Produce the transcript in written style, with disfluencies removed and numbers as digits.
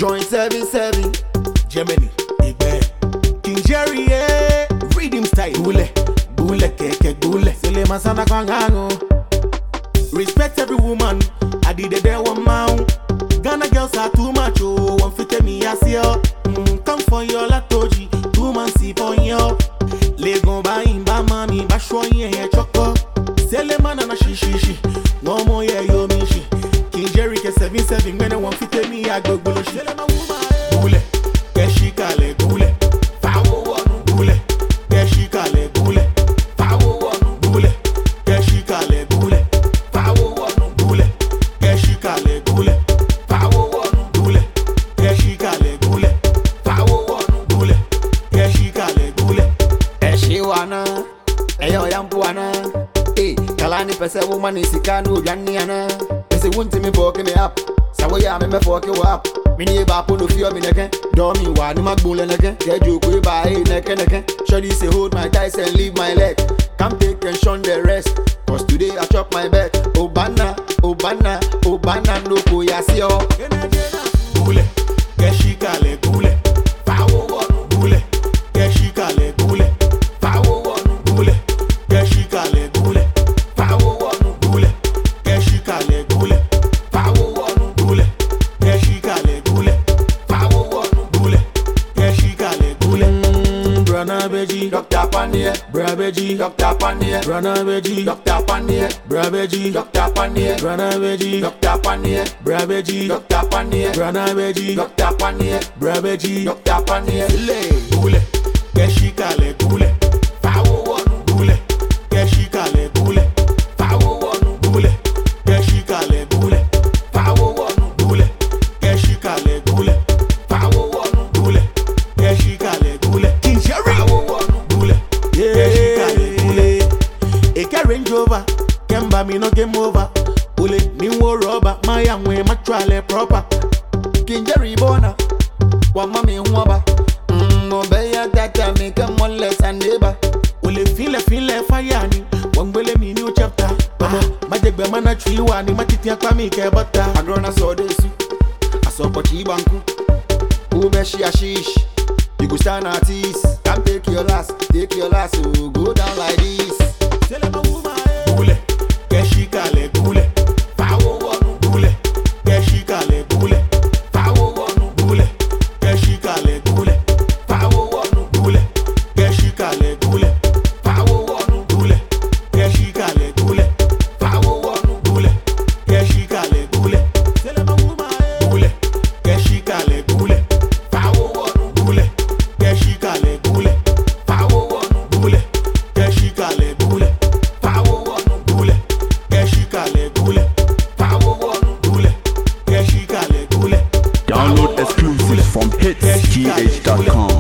Joint 77, Germany, Igbe, King Jerry, Rhythm style, Gule, Keke, Gule, Sele Masana Kangango. Respect every woman, I did it there one man. Ghana girls are too much, oh, one fit me as yo. Come for your latoji, 2 months see for yo. Lego ba imba mami, ba shwoye choco. Sele manana shi, no more ye yo mishi. King Jerry ke 77, when one fit me I go gule shi. Gule, keshikale gule, fawo wonu gule, keshikale gule, fawo wonu gule, keshikale gule, fawo wonu gule, keshikale gule, fawo wonu gule, keshikale gule, fawo wonu gule, keshikale gule. Eshiwana, eyo yampuana. Kalani pese woman is ikanu janiana. Pese wunti me boke me up. Sawo ya me fuck you up. Me ni ba po no fear me neke. Do me wa ni magbole neke. Get you kwe ba hey neke. Shawty say hold my thighs and leave my leg. Come take and shun the rest. Cause today I chop my bed. Obana no ko ya si o. Gule, keshikale gule, fawo wonu gule, keshikale gule, fawo wonu gule, keshikale gule, fawo wonu gule, keshikale gule, fawo wonu gule, keshikale gule, fawo wonu gule, keshikale gule. Brana beji, Dr. Panier, bra beji, Dr. Panier, brana beji, Dr. Panier, bra beji, Dr. Panier, brana beji, Dr. Panier, bra beji, Dr. Panier, brana beji, Dr. Panier, bra beji, Dr. Panier. gule, keshikale gule, fawo wonu gule, keshikale gule, fawo wonu gule, keshikale gule, fawo wonu gule, keshikale gule, fawo wonu gule, keshikale gule. King Jerry, fawo wonu gule, keshikale gule. Eke Range Rover, Kemba me no game over. Ule ni wo rubber, my amwe matrale proper. King Jerry Bona, wa mami huaba. Obeya tata me come on less and neighbor. Ule feel fire ni, wangwele mi new chapter. Mama, majegbe mana chiliwa ni matiti ya kwa mi ke butter. Agrona so desu, asopochi banku. Ubeshi ashish, you go stand artist. Come take your last, so go down like this. Gule, keshikale gule, fawo wonu gule, keshikale gule, fawo wonu gule, keshikale gule, fawo wonu gule, keshikale gule, fawo wonu gule, keshikale gule, fawo wonu gule, keshikale gule. Gule, keshikale gule, fawo wonu gule, keshikale gule, fawo wonu gule, keshikale gule, fawo wonu gule, keshikale gule, fawo wonu gule, keshikale gule. Download exclusives from hitsgh.com.